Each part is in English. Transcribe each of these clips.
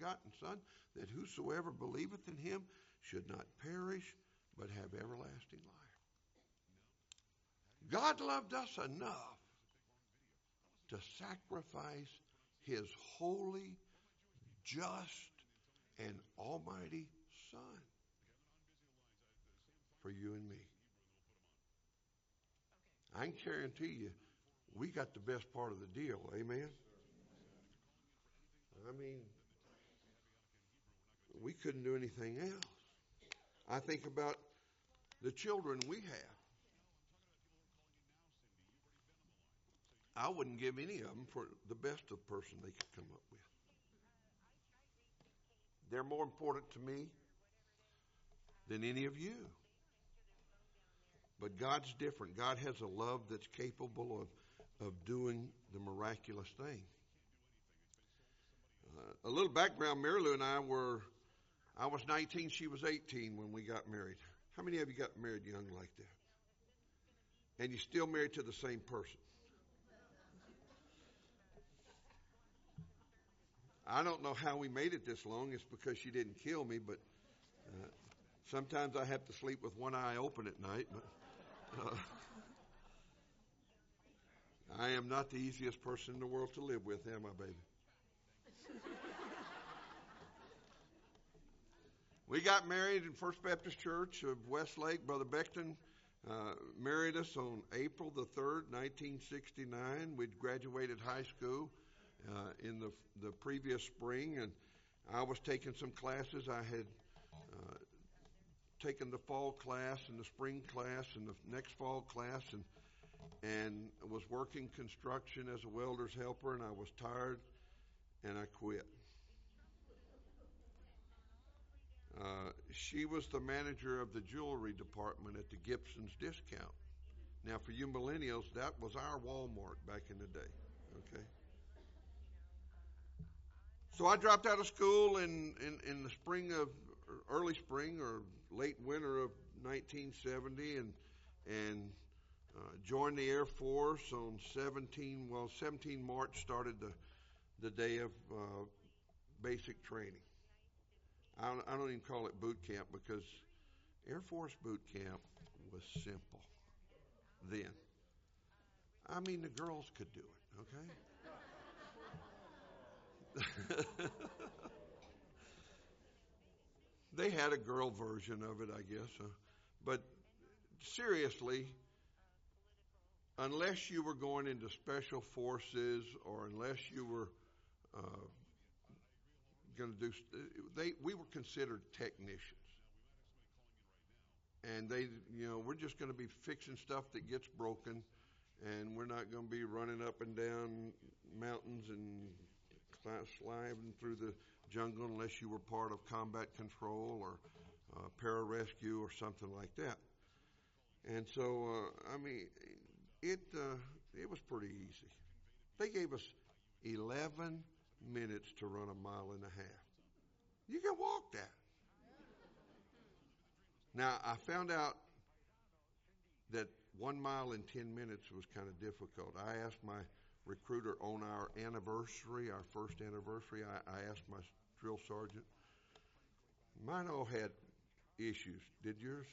begotten Son, that whosoever believeth in him should not perish, but have everlasting life. God loved us enough to sacrifice his holy, just, and almighty Son for you and me. I can guarantee you, we got the best part of the deal. Amen? I mean, we couldn't do anything else. I think about the children we have. I wouldn't give any of them for the best of person they could come up with. They're more important to me than any of you. But God's different. God has a love that's capable of doing the miraculous thing. A little background, Mary Lou and I was 19, she was 18 when we got married. How many of you got married young like that? And you're still married to the same person? I don't know how we made it this long. It's because she didn't kill me, but sometimes I have to sleep with one eye open at night. But, I am not the easiest person in the world to live with, am I, baby? We got married in First Baptist Church of Westlake. Brother Beckton married us on April the 3rd, 1969. We'd graduated high school in the previous spring, and I was taking some classes. I had taken the fall class and the spring class and the next fall class, and was working construction as a welder's helper, and I was tired, and I quit. She was the manager of the jewelry department at the Gibson's Discount. Now, for you millennials, that was our Walmart back in the day. Okay. So I dropped out of school in the spring of early spring or late winter of 1970, and joined the Air Force on 17 March started the day of basic training. I don't even call it boot camp, because Air Force boot camp was simple then. I mean, the girls could do it, okay? They had a girl version of it, I guess. But seriously, unless you were going into special forces or unless you were going to do, we were considered technicians. And we're just going to be fixing stuff that gets broken, and we're not going to be running up and down mountains and sliding through the jungle unless you were part of combat control or pararescue or something like that. And so, it was pretty easy. They gave us 11 minutes to run 1.5 miles. You can walk that. Now, I found out that 1 mile in 10 minutes was kind of difficult. I asked my recruiter on our anniversary, our first anniversary, I asked my drill sergeant. Mine all had issues. Did yours?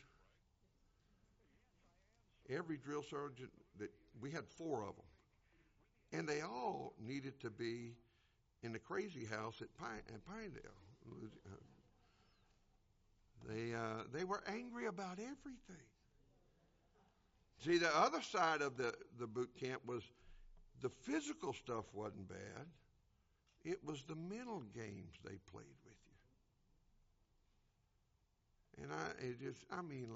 Every drill sergeant we had 4 of them, and they all needed to be in the crazy house at Pinedale. They were angry about everything. See, the other side of the boot camp was the physical stuff wasn't bad. It was the mental games they played with you. And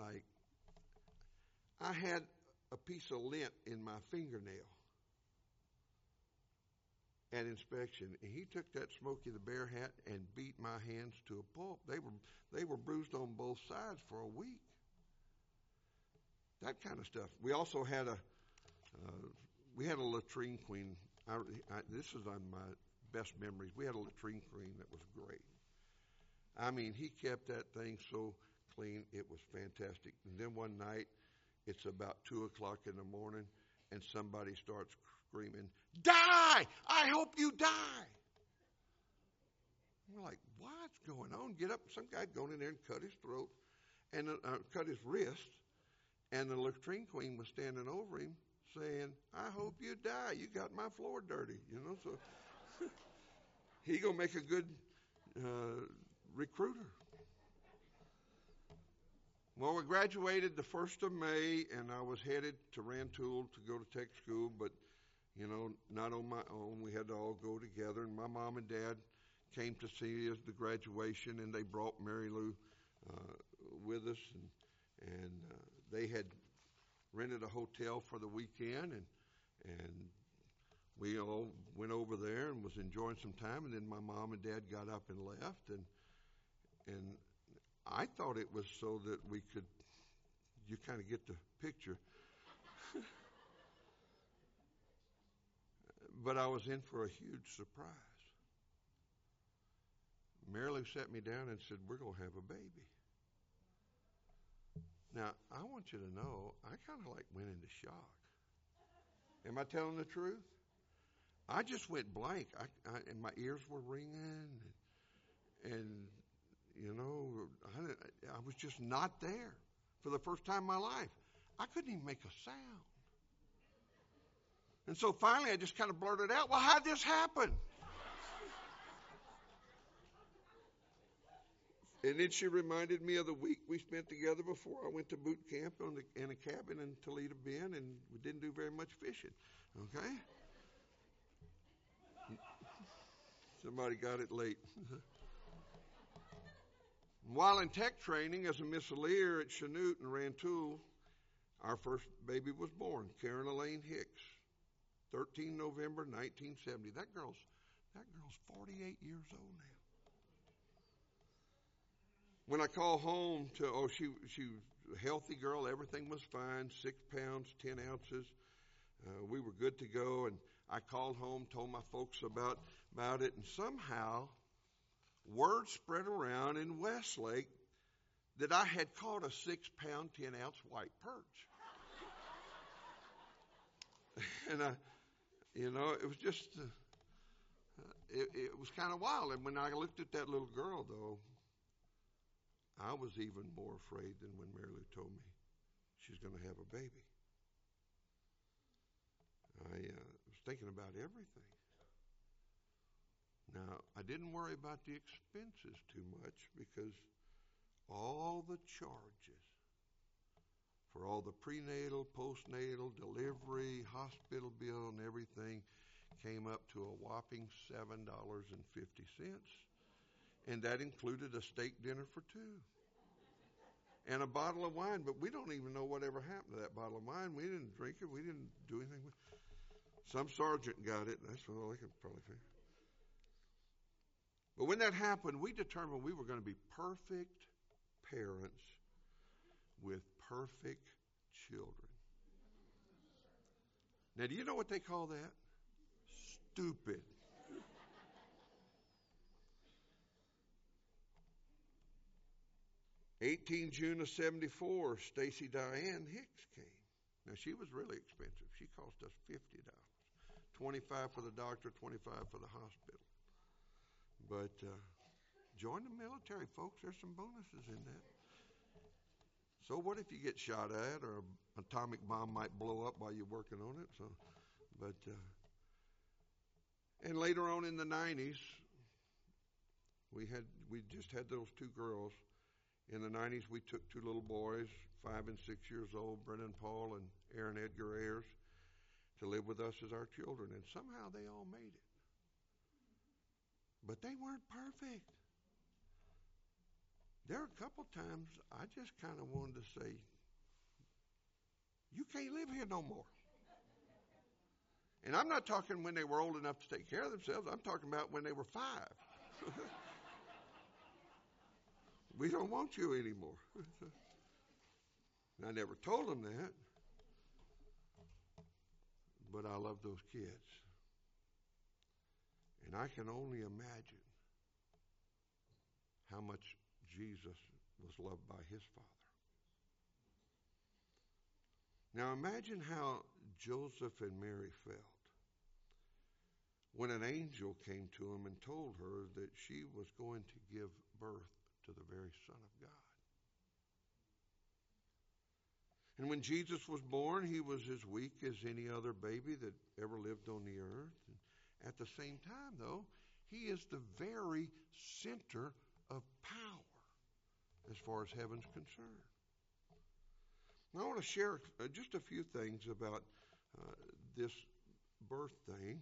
I had a piece of lint in my fingernail at inspection, and he took that Smokey the Bear hat and beat my hands to a pulp. They were bruised on both sides for a week. That kind of stuff. We also had a latrine queen. This is on my best memories. We had a latrine queen that was great. I mean, he kept that thing so clean. It was fantastic. And then one night, it's about 2 o'clock in the morning, and somebody starts screaming, "Die! I hope you die!" We're like, what's going on? Get up. Some guy had gone in there and cut his throat and cut his wrist. And the latrine queen was standing over him saying, I hope you die. You got my floor dirty. So he going to make a good recruiter. Well, we graduated the 1st of May, and I was headed to Rantoul to go to tech school, but, not on my own. We had to all go together, and my mom and dad came to see us at the graduation, and they brought Mary Lou with us, and they had rented a hotel for the weekend, and we all went over there and was enjoying some time, and then my mom and dad got up and left, and I thought it was so that you kind of get the picture. But I was in for a huge surprise. Mary Lou sat me down and said, we're going to have a baby. Now, I want you to know, I kind of went into shock. Am I telling the truth? I just went blank. And my ears were ringing, and I was just not there for the first time in my life. I couldn't even make a sound. And so finally I just kind of blurted out, well, how'd this happen? And then she reminded me of the week we spent together before I went to boot camp in a cabin in Toledo Bend, and we didn't do very much fishing. Okay? Somebody got it late. While in tech training as a missileer at Chanute and Rantoul, our first baby was born, Karen Elaine Hicks, 13 November 1970. That girl's 48 years old now. When I called home she was a healthy girl, everything was fine, 6 pounds, 10 ounces. We were good to go, and I called home, told my folks about it, and somehow word spread around in Westlake that I had caught a 6 pound, 10 ounce white perch. And it was just, it was kind of wild. And when I looked at that little girl, though, I was even more afraid than when Mary Lou told me she's going to have a baby. I was thinking about everything. Now, I didn't worry about the expenses too much because all the charges for all the prenatal, postnatal, delivery, hospital bill, and everything came up to a whopping $7.50. And that included a steak dinner for two. And a bottle of wine, but we don't even know whatever happened to that bottle of wine. We didn't drink it. We didn't do anything with it. Some sergeant got it. That's all I could probably figure. But when that happened, we determined we were going to be perfect parents with perfect children. Now, do you know what they call that? Stupid. 18 June of 74, Stacy Diane Hicks came. Now, she was really expensive. She cost us $50. $25 for the doctor, $25 for the hospital. But join the military, folks. There's some bonuses in that. So what if you get shot at, or an atomic bomb might blow up while you're working on it? And later on in the 90s, we just had those two girls. In the 90s, we took two little boys, 5 and 6 years old, Brennan Paul and Aaron Edgar Ayers, to live with us as our children. And somehow they all made it. But they weren't perfect. There are a couple times I just kind of wanted to say, you can't live here no more. And I'm not talking when they were old enough to take care of themselves. I'm talking about when they were 5. We don't want you anymore. I never told them that. But I love those kids. And I can only imagine how much Jesus was loved by his Father. Now imagine how Joseph and Mary felt when an angel came to him and told her that she was going to give birth to the very Son of God. And when Jesus was born, he was as weak as any other baby that ever lived on the earth. And at the same time, though, he is the very center of power as far as heaven's concerned. Now, I want to share just a few things about this birth thing,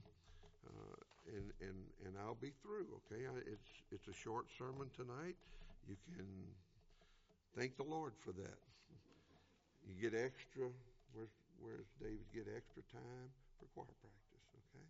and I'll be through. Okay, it's a short sermon tonight. You can thank the Lord for that. You get extra. Where's David? Get extra time for choir practice. Okay.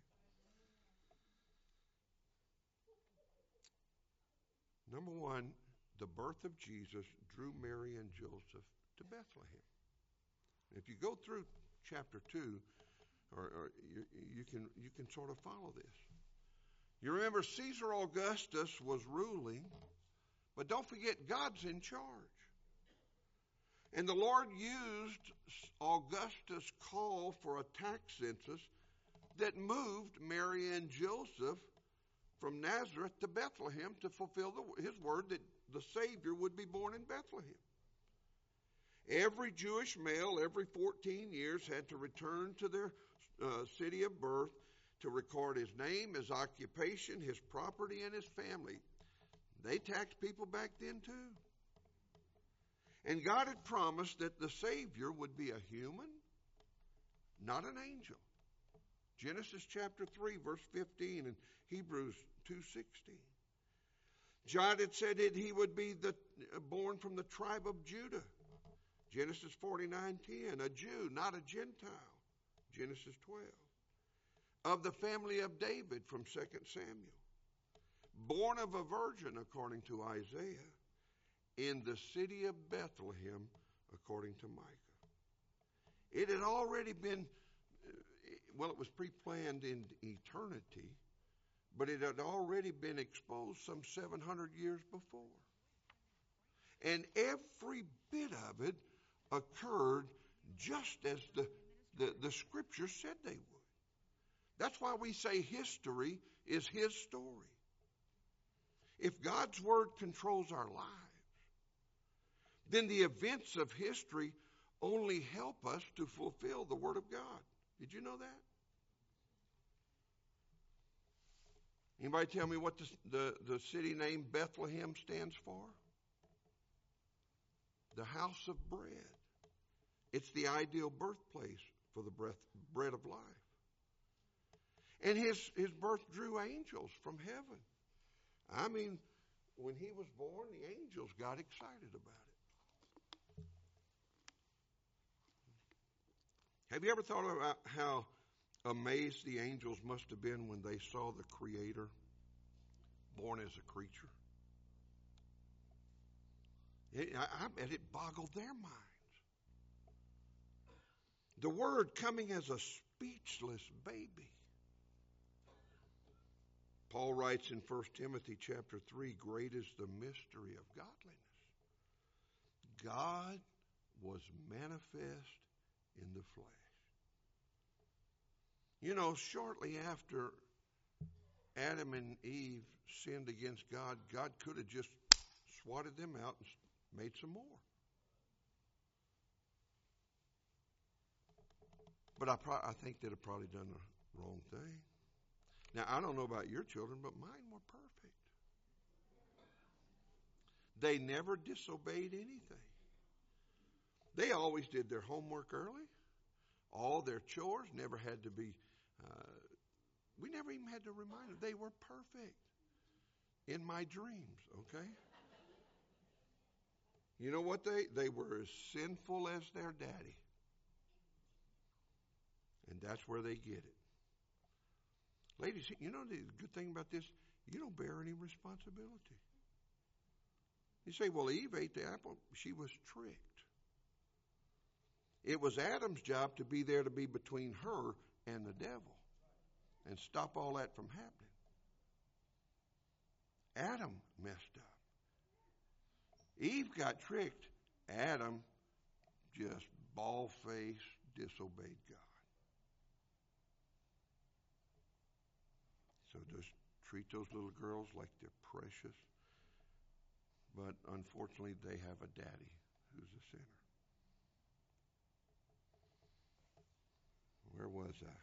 Number one, the birth of Jesus drew Mary and Joseph to Bethlehem. If you go through chapter 2, or you can sort of follow this. You remember Caesar Augustus was ruling, but don't forget God's in charge. And the Lord used Augustus' call for a tax census that moved Mary and Joseph from Nazareth to Bethlehem to fulfill his word that the Savior would be born in Bethlehem. Every Jewish male, every 14 years, had to return to their city of birth to record his name, his occupation, his property, and his family. They taxed people back then too. And God had promised that the Savior would be a human, not an angel. Genesis chapter 3, verse 15, and Hebrews 2:16. God had said that he would be born from the tribe of Judah. Genesis 49:10, a Jew, not a Gentile. Genesis 12. Of the family of David from 2 Samuel. Born of a virgin, according to Isaiah, in the city of Bethlehem, according to Micah. It had already been, it was pre-planned in eternity, but it had already been exposed some 700 years before. And every bit of it occurred just as the Scripture said they would. That's why we say history is his story. If God's Word controls our lives, then the events of history only help us to fulfill the Word of God. Did you know that? Anybody tell me what the city name Bethlehem stands for? The house of bread. It's the ideal birthplace for the bread of life. And his birth drew angels from heaven. I mean, when he was born, the angels got excited about it. Have you ever thought about how amazed the angels must have been when they saw the Creator born as a creature? I bet it boggled their minds. The Word coming as a speechless baby. Paul writes in 1 Timothy chapter 3, great is the mystery of godliness. God was manifest in the flesh. You know, shortly after Adam and Eve sinned against God, God could have just swatted them out and made some more. But I think they'd have probably done the wrong thing. Now, I don't know about your children, but mine were perfect. They never disobeyed anything. They always did their homework early. All their chores never had to be, we never even had to remind them. They were perfect in my dreams, okay? You know what? They were as sinful as their daddy. And that's where they get it. Ladies, you know the good thing about this? You don't bear any responsibility. You say, well, Eve ate the apple. She was tricked. It was Adam's job to be there to be between her and the devil and stop all that from happening. Adam messed up. Eve got tricked. Adam just bald-faced disobeyed God. So just treat those little girls like they're precious. But unfortunately, they have a daddy who's a sinner. Where was I?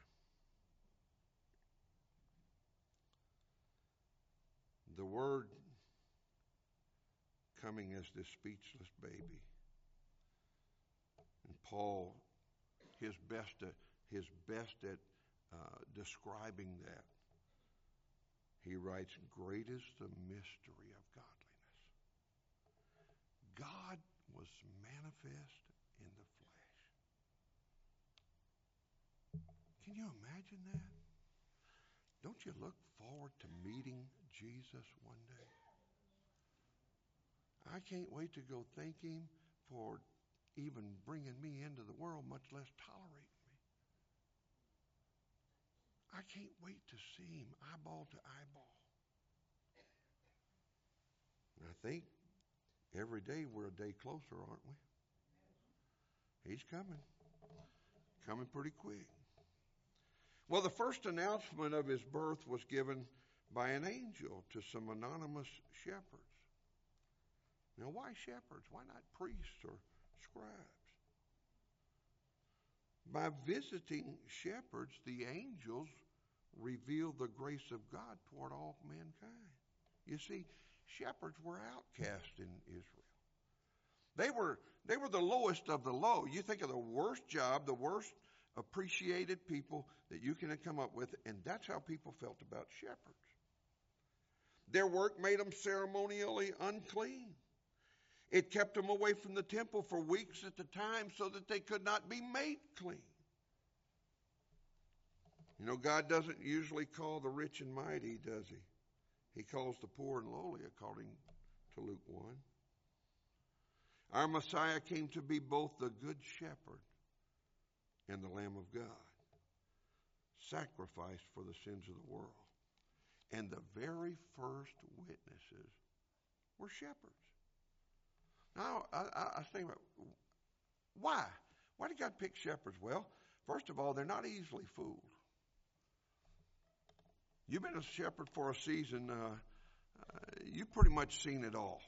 The Word coming as this speechless baby. And Paul, his best at describing that. He writes, "Great is the mystery of godliness. God was manifest in the flesh." Can you imagine that? Don't you look forward to meeting Jesus one day? I can't wait to go thank Him for even bringing me into the world, much less tolerating me. I can't wait to see Him eyeball to eyeball. And I think every day we're a day closer, aren't we? He's coming. Coming pretty quick. Well, the first announcement of His birth was given by an angel to some anonymous shepherds. Now, why shepherds? Why not priests or scribes? By visiting shepherds, the angels revealed the grace of God toward all mankind. You see, shepherds were outcast in Israel. They were the lowest of the low. You think of the worst job, the worst appreciated people that you can come up with, and that's how people felt about shepherds. Their work made them ceremonially unclean. It kept them away from the temple for weeks at a time so that they could not be made clean. You know, God doesn't usually call the rich and mighty, does He? He calls the poor and lowly, according to Luke 1. Our Messiah came to be both the good shepherd and the Lamb of God, sacrificed for the sins of the world. And the very first witnesses were shepherds. Now, I think about, why? Why did God pick shepherds? Well, first of all, they're not easily fooled. You've been a shepherd for a season. You've pretty much seen it all.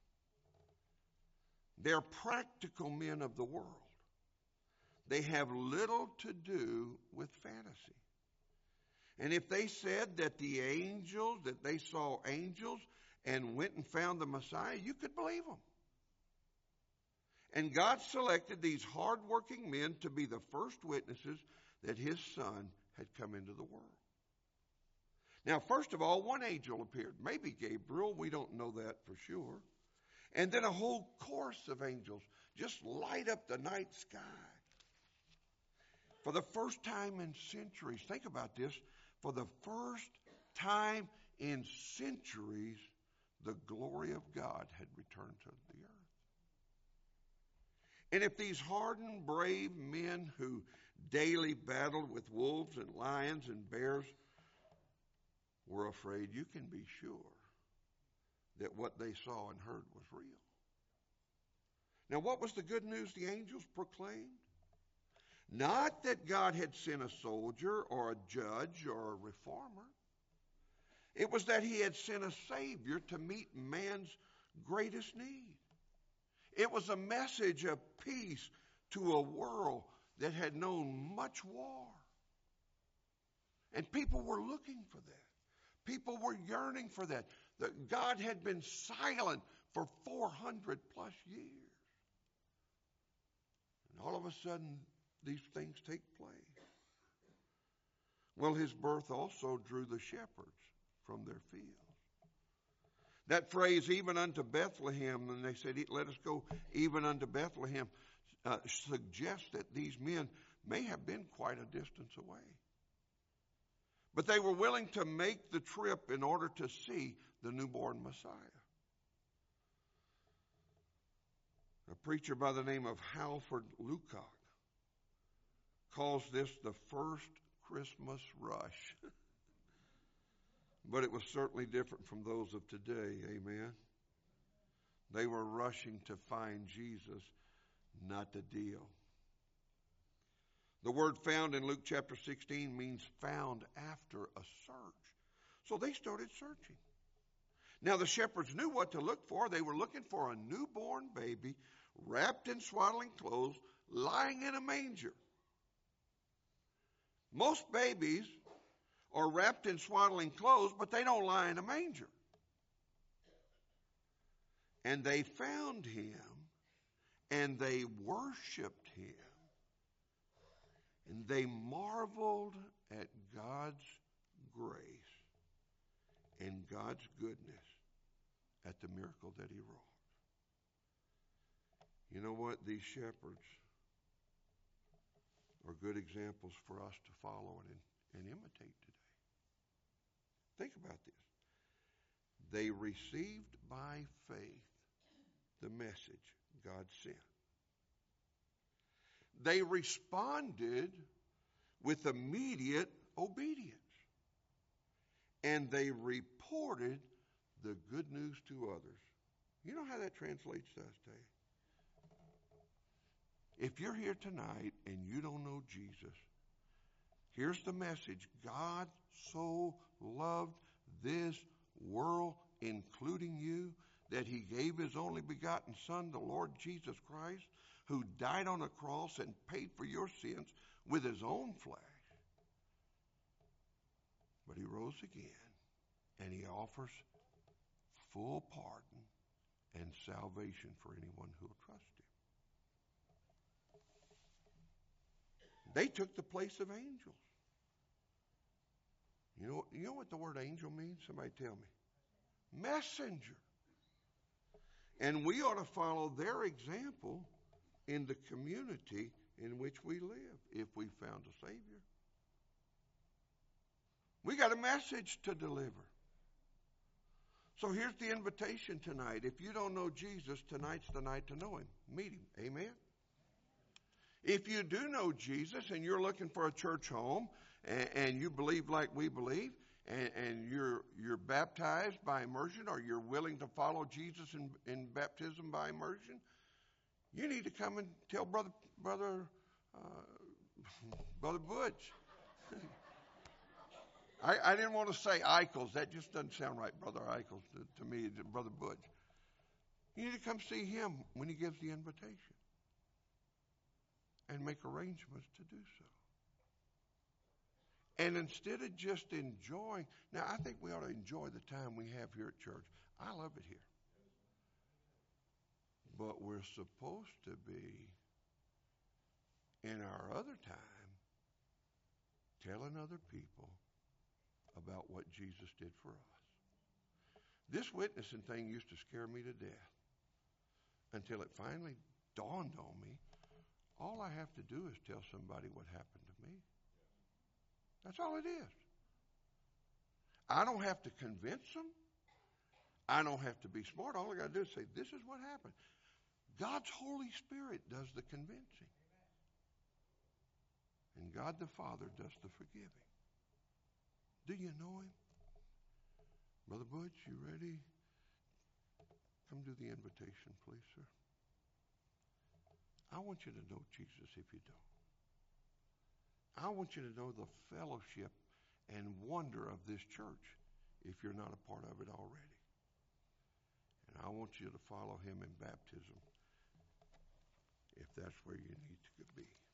They're practical men of the world. They have little to do with fantasy. And if they said that they saw angels and went and found the Messiah, you could believe them. And God selected these hardworking men to be the first witnesses that His Son had come into the world. Now, first of all, one angel appeared. Maybe Gabriel. We don't know that for sure. And then a whole chorus of angels just light up the night sky. For the first time in centuries, think about this, for the first time in centuries, the glory of God had returned to the earth. And if these hardened, brave men who daily battled with wolves and lions and bears were afraid, you can be sure that what they saw and heard was real. Now, what was the good news the angels proclaimed? Not that God had sent a soldier or a judge or a reformer. It was that He had sent a Savior to meet man's greatest need. It was a message of peace to a world that had known much war. And people were looking for that. People were yearning for that. That God had been silent for 400 plus years. And all of a sudden, these things take place. Well, His birth also drew the shepherds from their fields. That phrase, even unto Bethlehem, and they said, let us go even unto Bethlehem, suggests that these men may have been quite a distance away. But they were willing to make the trip in order to see the newborn Messiah. A preacher by the name of Halford Lucock calls this the first Christmas rush. But it was certainly different from those of today, amen? They were rushing to find Jesus, not the deal. The word found in Luke chapter 16 means found after a search. So they started searching. Now the shepherds knew what to look for. They were looking for a newborn baby wrapped in swaddling clothes, lying in a manger. Most babies are wrapped in swaddling clothes, but they don't lie in a manger. And they found him, and they worshiped him, and they marveled at God's grace and God's goodness at the miracle that he wrought. You know what? These shepherds are good examples for us to follow and imitate today. Think about this. They received by faith the message God sent. They responded with immediate obedience. And they reported the good news to others. You know how that translates to us today? If you're here tonight and you don't know Jesus, here's the message. God so loved this world, including you, that he gave his only begotten Son, the Lord Jesus Christ, who died on a cross and paid for your sins with his own flesh. But he rose again, and he offers full pardon and salvation for anyone who will trust him. They took the place of angels. You know what the word angel means? Somebody tell me. Messenger. And we ought to follow their example in the community in which we live if we found a Savior. We got a message to deliver. So here's the invitation tonight. If you don't know Jesus, tonight's the night to know him. Meet him. Amen? If you do know Jesus and you're looking for a church home and you believe like we believe and you're baptized by immersion or you're willing to follow Jesus in baptism by immersion, you need to come and tell Brother Butch. I didn't want to say Eichels. That just doesn't sound right, Brother Eichels, to me, Brother Butch. You need to come see him when he gives the invitation and make arrangements to do so. And instead of just enjoying, now I think we ought to enjoy the time we have here at church. I love it here. But we're supposed to be, in our other time, telling other people about what Jesus did for us. This witnessing thing used to scare me to death until it finally dawned on me. All I have to do is tell somebody what happened to me. That's all it is. I don't have to convince them. I don't have to be smart. All I got to do is say, this is what happened. God's Holy Spirit does the convincing. And God the Father does the forgiving. Do you know him? Brother Butch, you ready? Come do the invitation, please, sir. I want you to know Jesus if you don't. I want you to know the fellowship and wonder of this church if you're not a part of it already. And I want you to follow him in baptism if that's where you need to be.